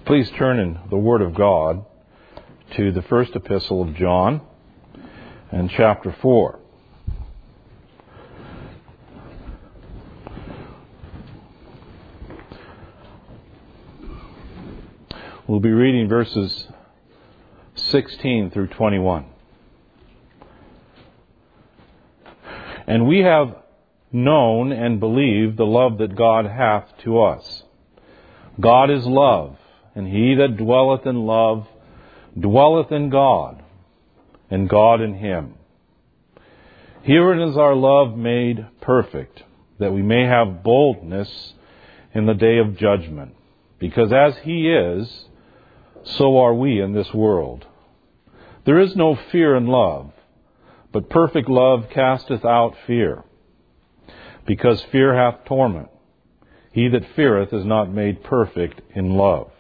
Please turn in the Word of God to the first epistle of John and chapter 4. We'll be reading verses 16 through 21. And we have known and believed the love that God hath to us. God is love, and he that dwelleth in love dwelleth in God, and God in him. Herein is our love made perfect, that we may have boldness in the day of judgment. Because as he is, so are we in this world. There is no fear in love, but perfect love casteth out fear. Because fear hath torment. He that feareth is not made perfect in love.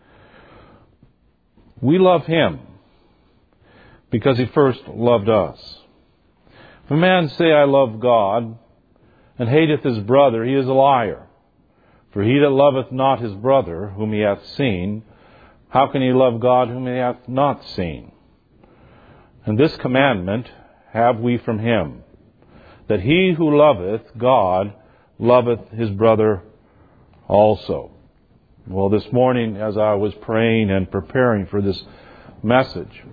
We love him, because he first loved us. If a man say, I love God, and hateth his brother, he is a liar. For he that loveth not his brother, whom he hath seen, how can he love God whom he hath not seen? And this commandment have we from him, that he who loveth God loveth his brother also. Well, this morning as I was praying and preparing for this message,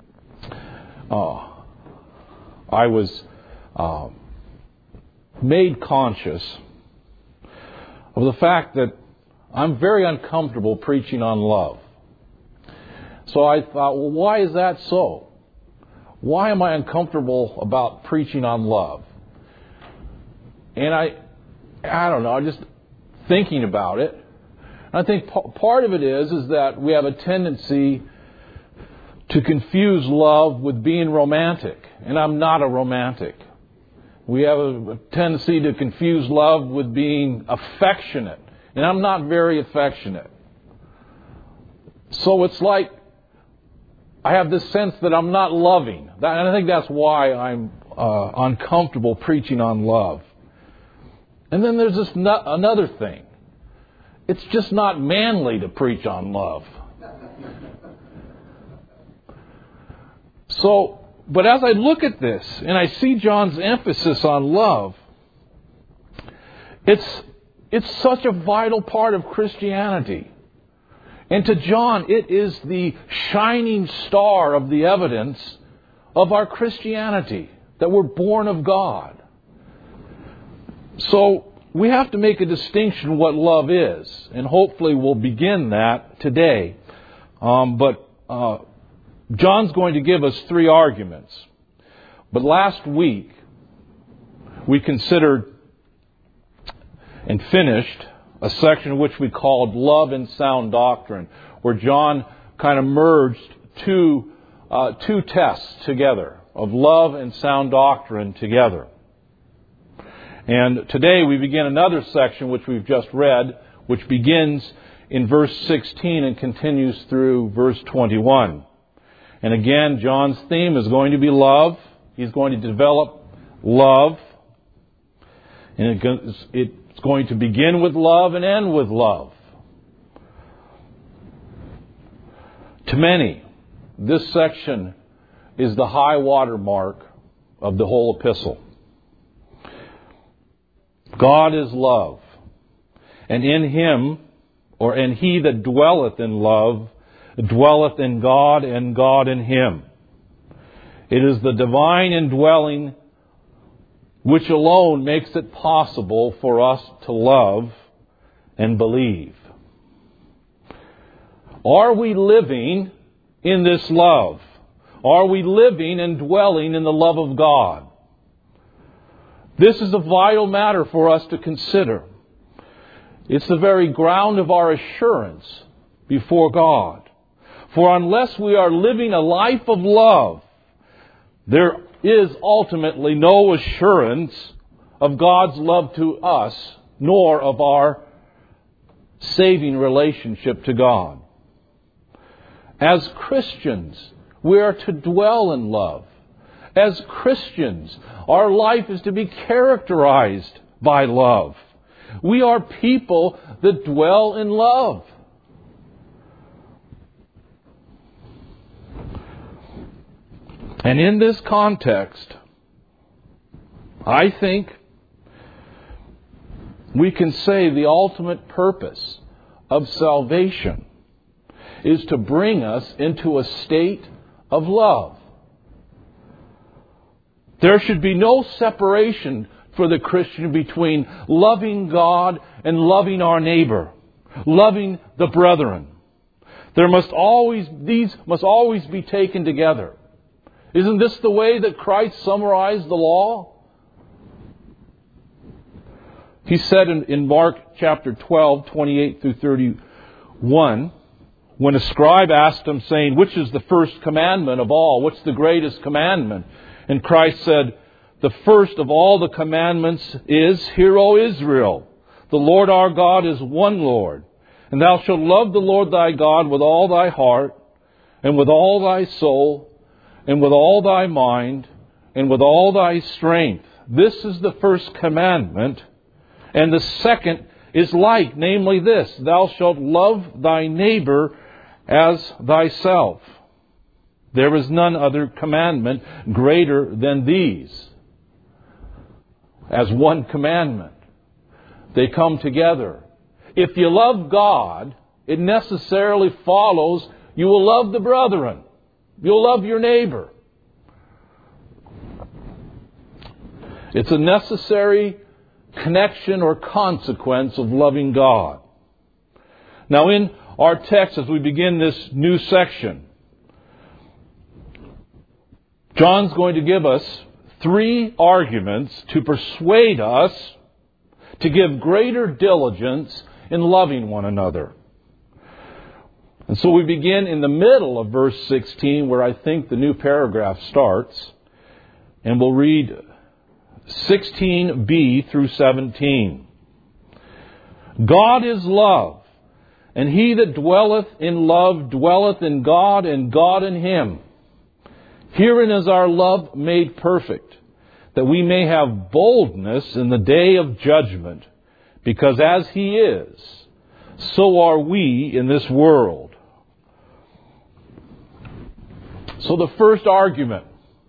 I was made conscious of the fact that I'm very uncomfortable preaching on love. So I thought, well, why is that so? Why am I uncomfortable about preaching on love? And I don't know, just thinking about it. I think part of it is that we have a tendency to confuse love with being romantic. And I'm not a romantic. We have a tendency to confuse love with being affectionate. And I'm not very affectionate. So it's like I have this sense that I'm not loving. And I think that's why I'm uncomfortable preaching on love. And then there's this another thing. It's just not manly to preach on love. So, but as I look at this and I see John's emphasis on love, it's such a vital part of Christianity. And to John, it is the shining star of the evidence of our Christianity, that we're born of God. So we have to make a distinction what love is, and hopefully we'll begin that today. But John's going to give us three arguments. But last week, we considered and finished a section which we called Love and Sound Doctrine, where John kind of merged two tests together, of love and sound doctrine together. And today we begin another section which we've just read, which begins in verse 16 and continues through verse 21. And again, John's theme is going to be love. He's going to develop love. And it's going to begin with love and end with love. To many, this section is the high water mark of the whole epistle. God is love, and in him, and he that dwelleth in love, dwelleth in God, and God in him. It is the divine indwelling which alone makes it possible for us to love and believe. Are we living in this love? Are we living and dwelling in the love of God? This is a vital matter for us to consider. It's the very ground of our assurance before God. For unless we are living a life of love, there is ultimately no assurance of God's love to us, nor of our saving relationship to God. As Christians, we are to dwell in love. As Christians, our life is to be characterized by love. We are people that dwell in love. And in this context, I think we can say the ultimate purpose of salvation is to bring us into a state of love. There should be no separation for the Christian between loving God and loving our neighbor, loving the brethren. These must always be taken together. Isn't this the way that Christ summarized the law? He said in Mark chapter 12, 28 through 31, when a scribe asked him, saying, "Which is the first commandment of all? What's the greatest commandment?" And Christ said, "The first of all the commandments is, Hear, O Israel, the Lord our God is one Lord. And thou shalt love the Lord thy God with all thy heart, and with all thy soul, and with all thy mind, and with all thy strength. This is the first commandment. And the second is like, namely this, Thou shalt love thy neighbor as thyself. There is none other commandment greater than these." As one commandment. They come together. If you love God, it necessarily follows you will love the brethren. You'll love your neighbor. It's a necessary connection or consequence of loving God. Now in our text, as we begin this new section, John's going to give us 3 arguments to persuade us to give greater diligence in loving one another. And so we begin in the middle of verse 16, where I think the new paragraph starts, and we'll read 16b through 17. God is love, and he that dwelleth in love dwelleth in God, and God in him. Herein is our love made perfect, that we may have boldness in the day of judgment, because as he is, so are we in this world. So the first argument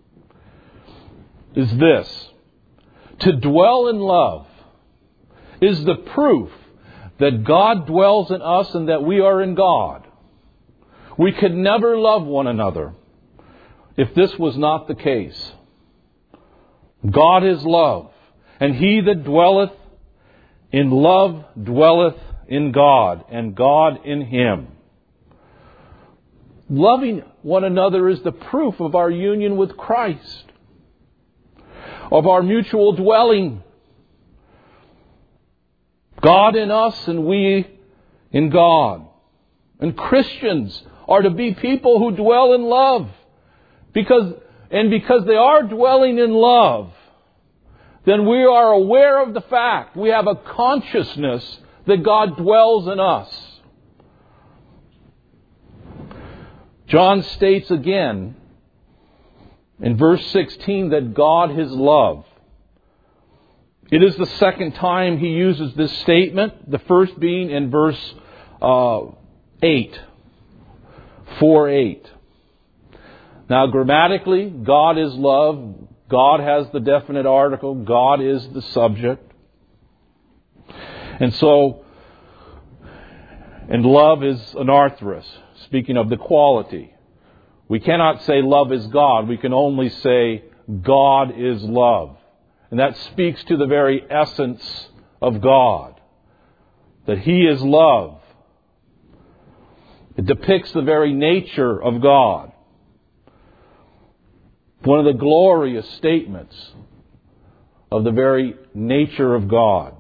is this: to dwell in love is the proof that God dwells in us and that we are in God. We could never love one another if this was not the case. God is love, and he that dwelleth in love dwelleth in God, and God in him. Loving one another is the proof of our union with Christ, of our mutual dwelling. God in us and we in God. And Christians are to be people who dwell in love. Because they are dwelling in love, then we are aware of the fact, we have a consciousness that God dwells in us. John states again in verse 16 that God is love. It is the second time he uses this statement, the first being in verse 8, 4:8. Now, grammatically, God is love. God has the definite article. God is the subject. And love is anarthrous, speaking of the quality. We cannot say love is God. We can only say God is love. And that speaks to the very essence of God, that he is love. It depicts the very nature of God. One of the glorious statements of the very nature of God.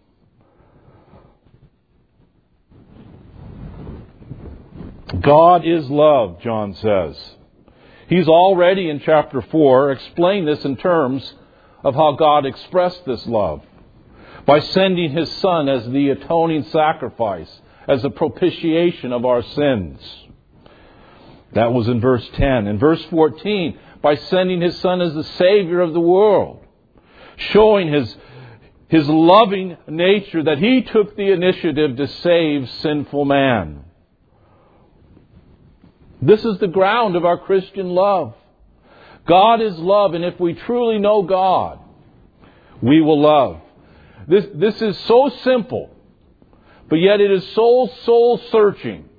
God is love, John says. He's already in chapter 4 explained this in terms of how God expressed this love by sending his Son as the atoning sacrifice, as a propitiation of our sins. That was in verse 10. In verse 14, by sending his Son as the Savior of the world, showing his loving nature, that he took the initiative to save sinful man. This is the ground of our Christian love. God is love, and if we truly know God, we will love. This is so simple, but yet it is so soul-searching.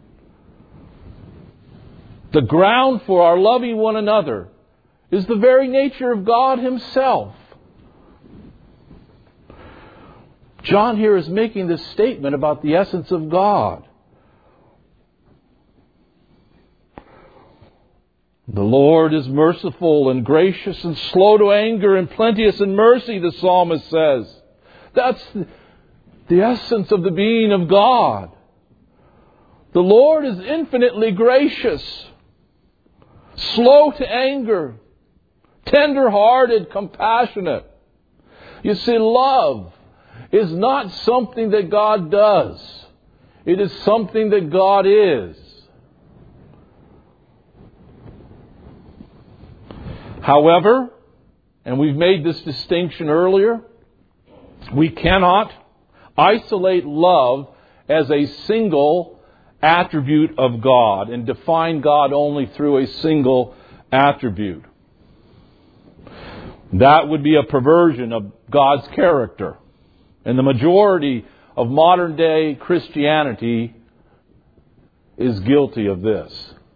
The ground for our loving one another is the very nature of God Himself. John here is making this statement about the essence of God. The Lord is merciful and gracious and slow to anger and plenteous in mercy, the psalmist says. That's the essence of the being of God. The Lord is infinitely gracious, slow to anger, tender-hearted, compassionate. You see, love is not something that God does. It is something that God is. However, and we've made this distinction earlier, we cannot isolate love as a single attribute of God and define God only through a single attribute. That would be a perversion of God's character. And the majority of modern day Christianity is guilty of this.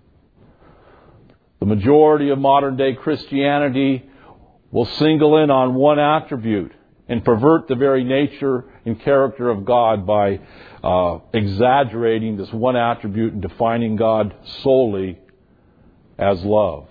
The majority of modern day Christianity will single in on one attribute and pervert the very nature and character of God by exaggerating this one attribute and defining God solely as love.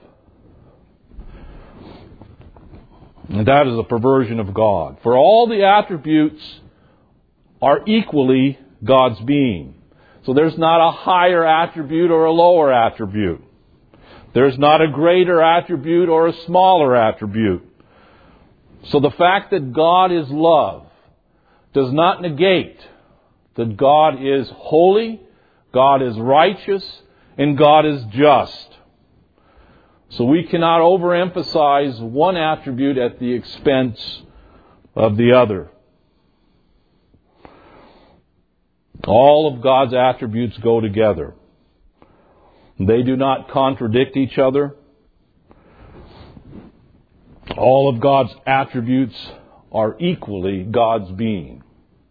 And that is a perversion of God. For all the attributes are equally God's being. So there's not a higher attribute or a lower attribute. There's not a greater attribute or a smaller attribute. So the fact that God is love does not negate that God is holy, God is righteous, and God is just. So we cannot overemphasize one attribute at the expense of the other. All of God's attributes go together. They do not contradict each other. All of God's attributes are equally God's being.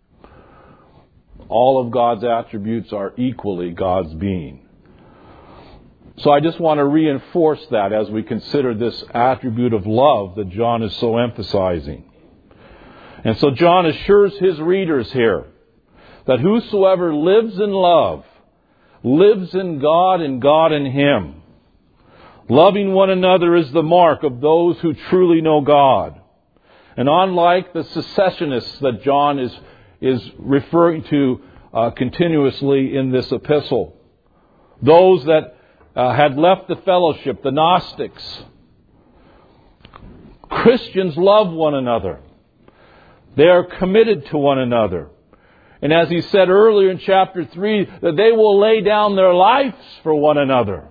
All of God's attributes are equally God's being. So I just want to reinforce that as we consider this attribute of love that John is so emphasizing. And so John assures his readers here that whosoever lives in love lives in God and God in him. Loving one another is the mark of those who truly know God. And unlike the secessionists that John is referring to continuously in this epistle, those that had left the fellowship, the Gnostics, Christians love one another. They are committed to one another. And as he said earlier in chapter 3, that they will lay down their lives for one another.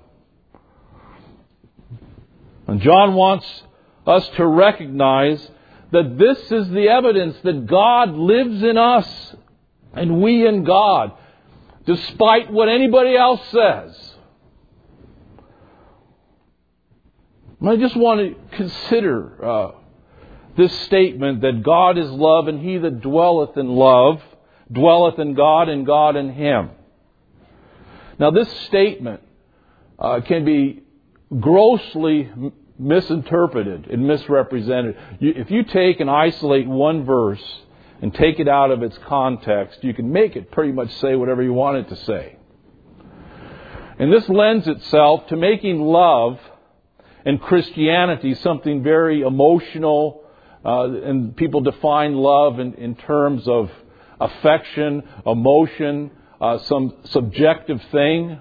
And John wants us to recognize that this is the evidence that God lives in us and we in God, despite what anybody else says. I just want to consider this statement that God is love, and he that dwelleth in love dwelleth in God and God in him. Now this statement can be grossly misinterpreted and misrepresented. If you take and isolate one verse and take it out of its context, you can make it pretty much say whatever you want it to say. And this lends itself to making love and Christianity something very emotional, and people define love in terms of affection, emotion, some subjective thing.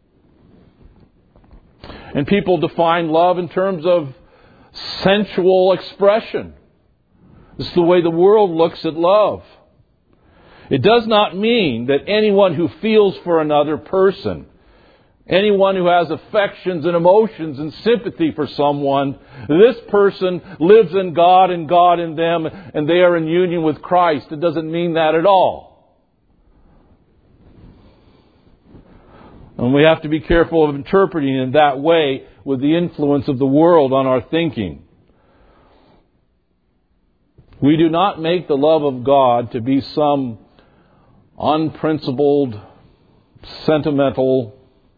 And people define love in terms of sensual expression. This is the way the world looks at love. It does not mean that anyone who feels for another person, anyone who has affections and emotions and sympathy for someone, this person lives in God and God in them, and they are in union with Christ. It doesn't mean that at all. And we have to be careful of interpreting in that way with the influence of the world on our thinking. We do not make the love of God to be some unprincipled, sentimental,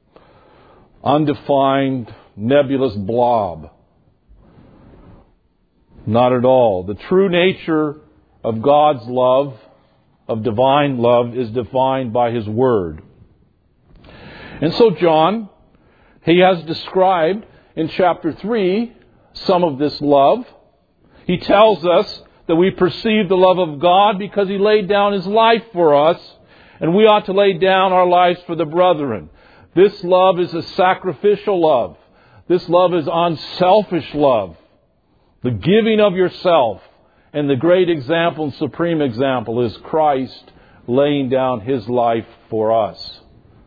undefined, nebulous blob. Not at all. The true nature of God's love, of divine love, is defined by His Word. And so John, he has described in chapter 3 some of this love. He tells us that we perceive the love of God because He laid down His life for us, and we ought to lay down our lives for the brethren. This love is a sacrificial love. This love is unselfish love. The giving of yourself. And the great example and supreme example is Christ laying down His life for us.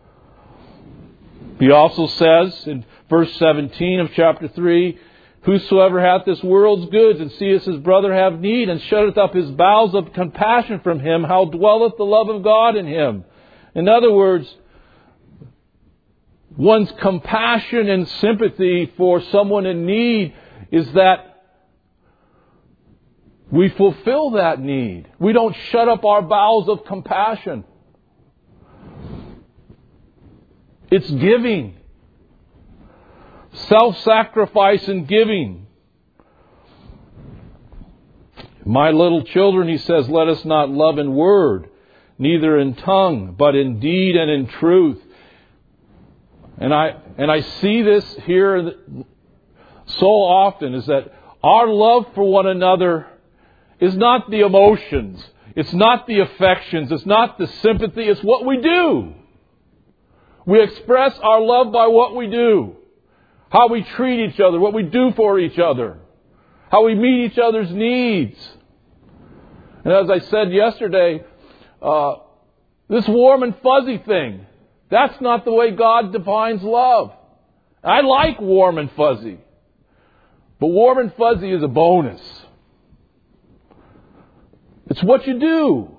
He also says in verse 17 of chapter 3, Whosoever hath this world's goods, and seeth his brother have need, and shutteth up his bowels of compassion from him, how dwelleth the love of God in him? In other words, one's compassion and sympathy for someone in need is that we fulfill that need. We don't shut up our bowels of compassion. It's giving. Self-sacrifice and giving. My little children, he says, let us not love in word, neither in tongue, but in deed and in truth. And I see this here so often, is that our love for one another is not the emotions. It's not the affections. It's not the sympathy. It's what we do. We express our love by what we do. How we treat each other. What we do for each other. How we meet each other's needs. And as I said yesterday, this warm and fuzzy thing, that's not the way God defines love. I like warm and fuzzy. But warm and fuzzy is a bonus. It's what you do.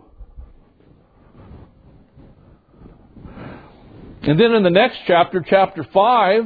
And then in the next chapter, chapter 5,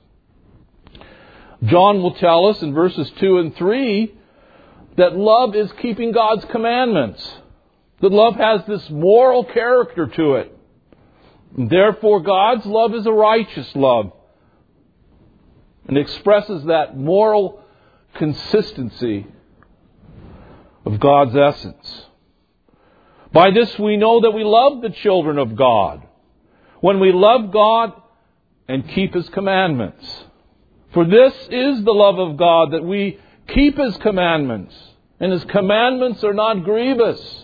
John will tell us in verses 2 and 3 that love is keeping God's commandments. That love has this moral character to it. And therefore, God's love is a righteous love. And expresses that moral consistency of God's essence. By this we know that we love the children of God, when we love God and keep His commandments. For this is the love of God, that we keep His commandments, and His commandments are not grievous.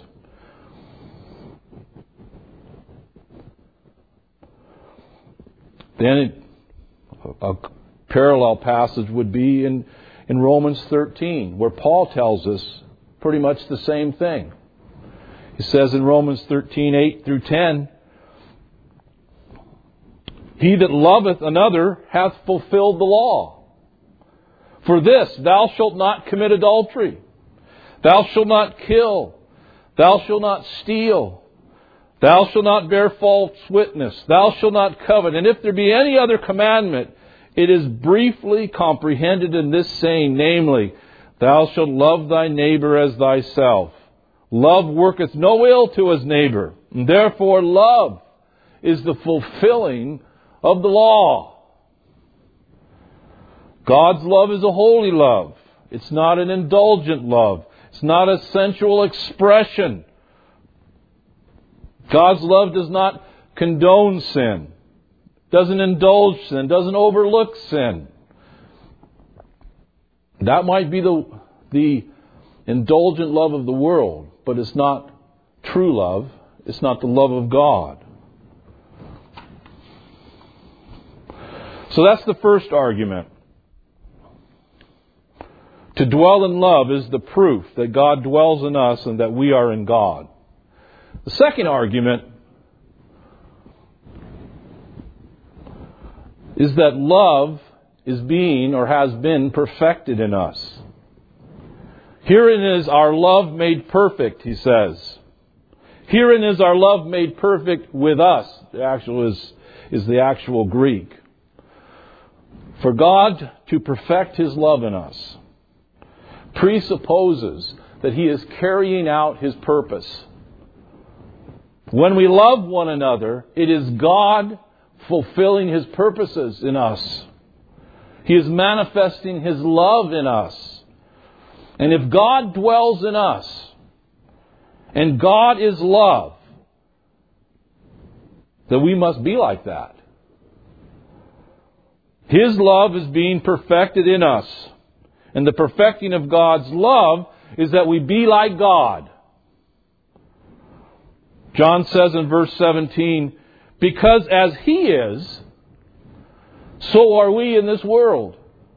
Then a parallel passage would be in Romans 13, where Paul tells us pretty much the same thing. He says in Romans 13, 8 through 10, He that loveth another hath fulfilled the law. For this, thou shalt not commit adultery. Thou shalt not kill. Thou shalt not steal. Thou shalt not bear false witness. Thou shalt not covet. And if there be any other commandment, it is briefly comprehended in this saying, namely, Thou shalt love thy neighbor as thyself. Love worketh no ill to his neighbor. And therefore love is the fulfilling of the law. God's love is a holy love. It's not an indulgent love. It's not a sensual expression. God's love does not condone sin. Doesn't indulge sin. Doesn't overlook sin. That might be the indulgent love of the world, but it's not true love. It's not the love of God. So that's the first argument. To dwell in love is the proof that God dwells in us and that we are in God. The second argument is that love is being or has been perfected in us. Herein is our love made perfect, he says. Herein is our love made perfect with us. The actual is the actual Greek. For God to perfect His love in us presupposes that He is carrying out His purpose. When we love one another, it is God fulfilling His purposes in us. He is manifesting His love in us. And if God dwells in us, and God is love, then we must be like that. His love is being perfected in us. And the perfecting of God's love is that we be like God. John says in verse 17, because as He is, so are we in this world.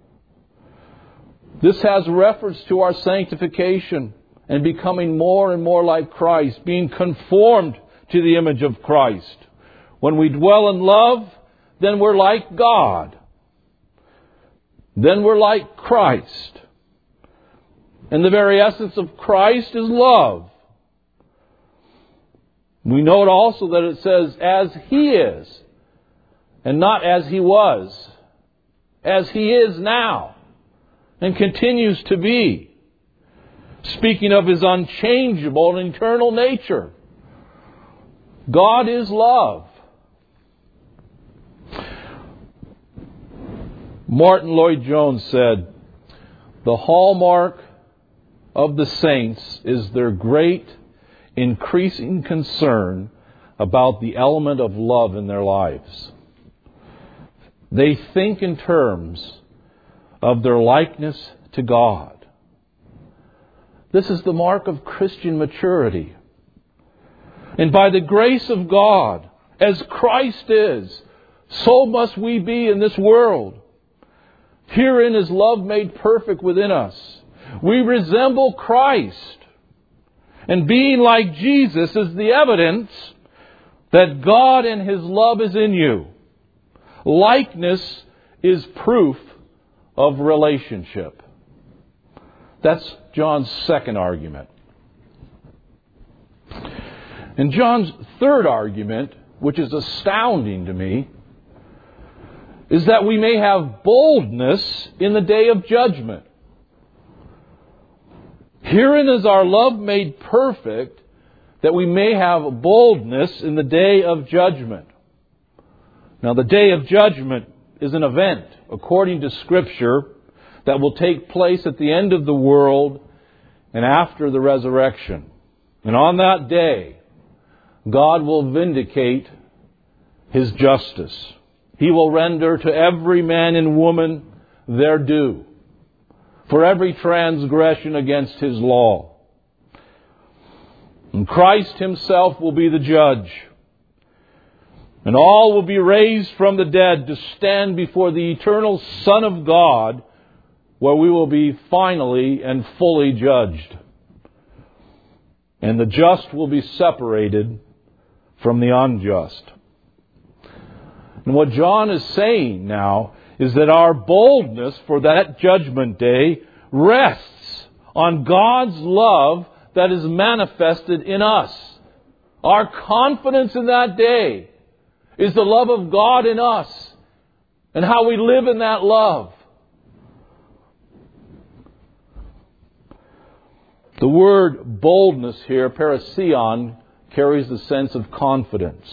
This has reference to our sanctification and becoming more and more like Christ, being conformed to the image of Christ. When we dwell in love, then we're like God. Then we're like Christ. And the very essence of Christ is love. We note also that it says, as He is, and not as He was, as He is now, and continues to be. Speaking of His unchangeable and eternal nature. God is love. Martin Lloyd-Jones said, the hallmark of the saints is their great, increasing concern about the element of love in their lives. They think in terms of their likeness to God. This is the mark of Christian maturity. And by the grace of God, as Christ is, so must we be in this world. Herein is love made perfect within us. We resemble Christ. And being like Jesus is the evidence that God and His love is in you. Likeness is proof of relationship. That's John's second argument. And John's third argument, which is astounding to me, is that we may have boldness in the day of judgment. Herein is our love made perfect, that we may have boldness in the day of judgment. Now, the day of judgment is an event, according to Scripture, that will take place at the end of the world and after the resurrection. And on that day, God will vindicate His justice. He will render to every man and woman their due for every transgression against His law. And Christ Himself will be the judge. And all will be raised from the dead to stand before the eternal Son of God, where we will be finally and fully judged. And the just will be separated from the unjust. And what John is saying now is that our boldness for that judgment day rests on God's love that is manifested in us. Our confidence in that day is the love of God in us and how we live in that love. The word boldness here, paraseion, carries the sense of confidence.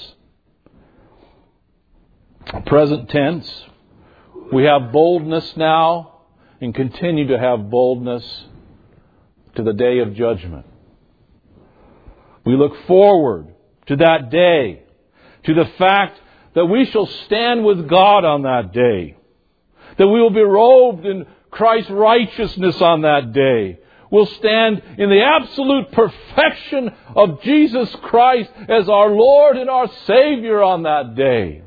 Present tense, we have boldness now and continue to have boldness to the day of judgment. We look forward to that day, to the fact that we shall stand with God on that day, that we will be robed in Christ's righteousness on that day. We'll stand in the absolute perfection of Jesus Christ as our Lord and our Savior on that day.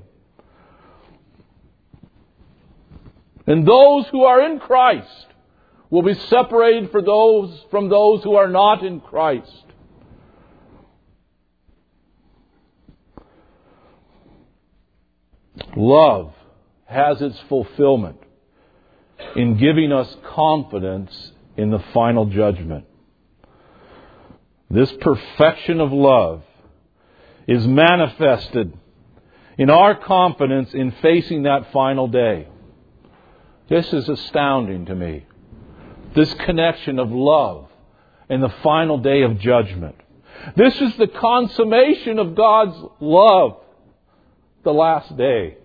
And those who are in Christ will be separated from those who are not in Christ. Love has its fulfillment in giving us confidence in the final judgment. This perfection of love is manifested in our confidence in facing that final day. This is astounding to me. This connection of love and the final day of judgment. This is the consummation of God's love, the last day.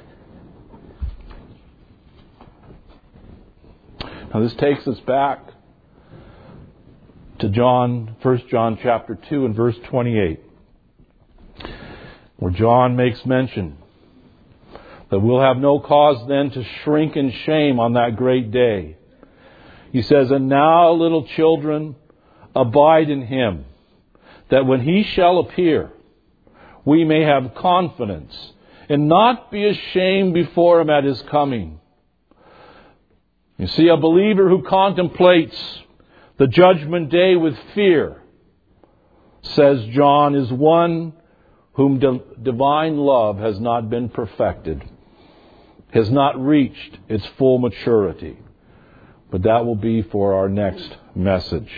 Now this takes us back to 1 John chapter 2 and verse 28, where John makes mention that we'll have no cause then to shrink in shame on that great day. He says, "And now, little children, abide in Him, that when He shall appear, we may have confidence and not be ashamed before Him at His coming." You see, a believer who contemplates the judgment day with fear, says John, is one whom divine love has not been perfected, has not reached its full maturity. But that will be for our next message.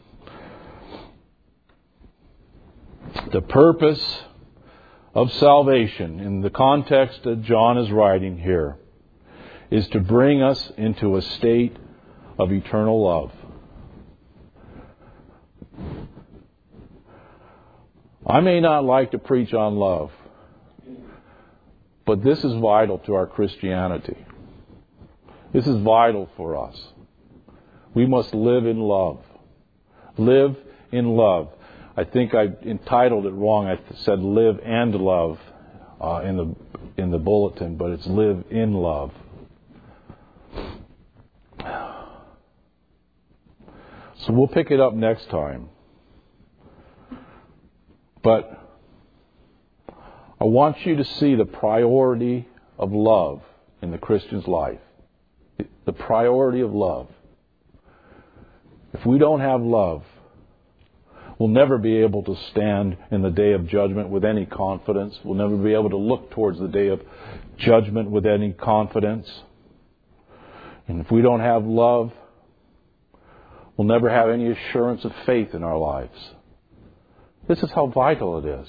The purpose of salvation, in the context that John is writing here, is to bring us into a state of eternal love. I may not like to preach on love, but this is vital to our Christianity. This is vital for us. We must live in love. Live in love. I think I entitled it wrong. I said live and love in the bulletin, but it's live in love. So we'll pick it up next time. But I want you to see the priority of love in the Christian's life. The priority of love. If we don't have love, we'll never be able to stand in the day of judgment with any confidence. We'll never be able to look towards the day of judgment with any confidence. And if we don't have love, we'll never have any assurance of faith in our lives. This is how vital it is.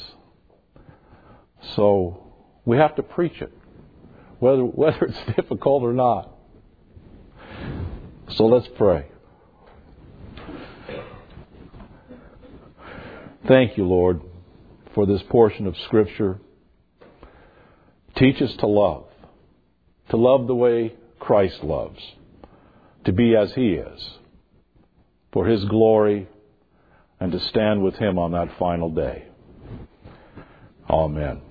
So we have to preach it, whether it's difficult or not. So let's pray. Thank you, Lord, for this portion of Scripture. Teach us to love the way Christ loves, to be as He is, for His glory, and to stand with Him on that final day. Amen.